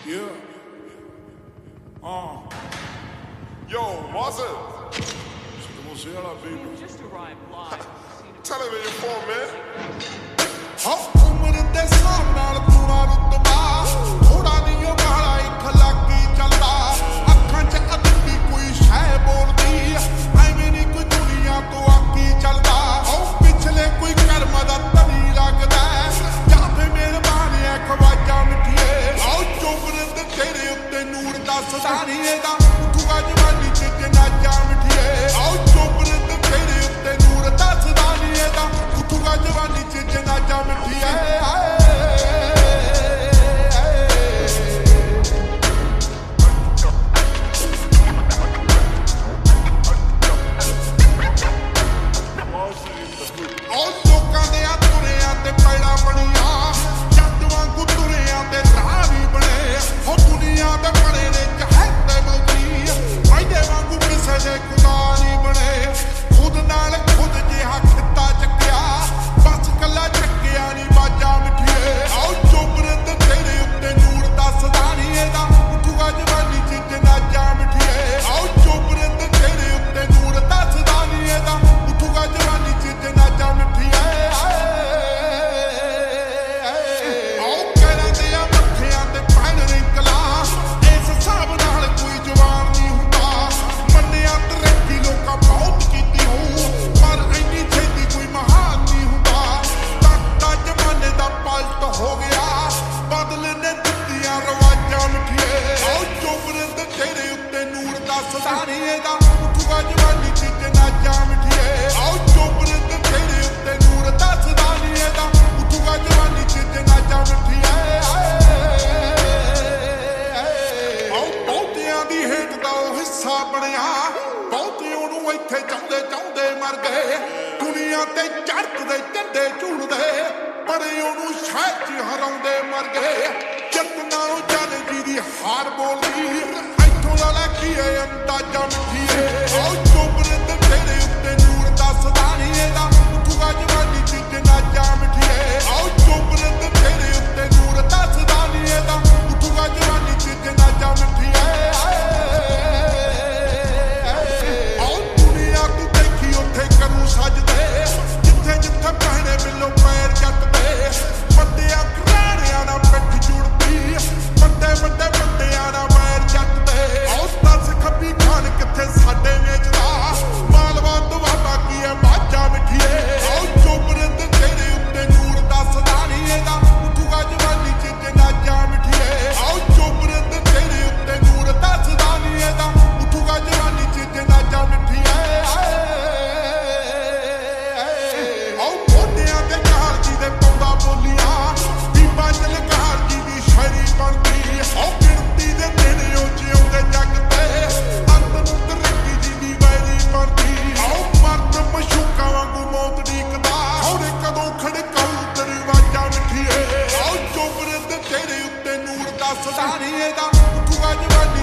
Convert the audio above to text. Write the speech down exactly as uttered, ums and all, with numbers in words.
Yeah. Uh. Yo, what's it? Você ela baby. Just arrived live. Tell him where you're from, man. Oh, umr de saam naal pura rutba thoda nahi oh bala ikh lagi chalda akhan ch addi koi shay boldi ਐਵੇਂ ਨਹੀਂ ਕੋਈ ਦੁਨੀਆ ਤੋਂ ਆਕੀ ਚੱਲਦਾ oh ਪਿਛਲੇ ਕੋਈ ਕਰਮ ਦਾ ਤਨੀ ਲੱਗਦਾ ਜਾਂ ਫੇ ਮਿਹਰਬਾਨ ਐ ਖਵਾਜਾ ਮਿੱਠੀਏ oh ਚੋਬਰ ਤੇ ਤੇਰੇ ਉੱਤੇ ਨੂਰ ਦੱਸਦਾ ਨਹੀਂ ਇਹਦਾ ਉਠੂਗਾ ਜਵਾਨੀ ਚ ਜਨਾਜਾ ਮਿੱਠੀਏ oh ਚੋਬਰ ਤੇ ਤੇਰੇ ਉੱਤੇ ਨੂਰ ਦੱਸਦਾ ਨਹੀਂ ਇਹਦਾ ਉਠੂਗਾ ਜਵਾਨੀ ਚ ਜਨਾਜਾ ਮਿੱਠੀਏ Sudani, da, tu vai de